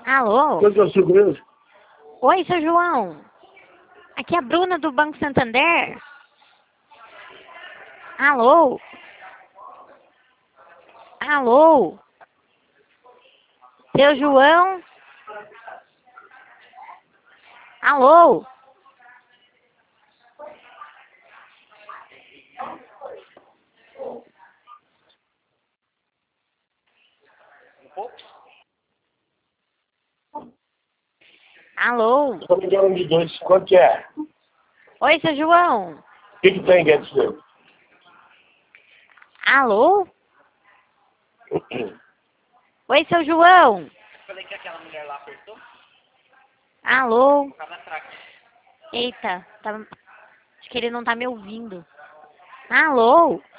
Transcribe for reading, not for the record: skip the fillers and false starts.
Alô? Quanto é o seu preço? Oi, seu João. Aqui é a Bruna do Banco Santander. Alô? Alô? Seu João? Alô? Alô? Estou me dando de dois. Quanto que é? Oi, seu João. O que tem dentro seu? Alô? Oi, seu João. Falei que aquela mulher lá apertou. Alô? Tava atrás. Eita, acho que ele não tá me ouvindo. Alô?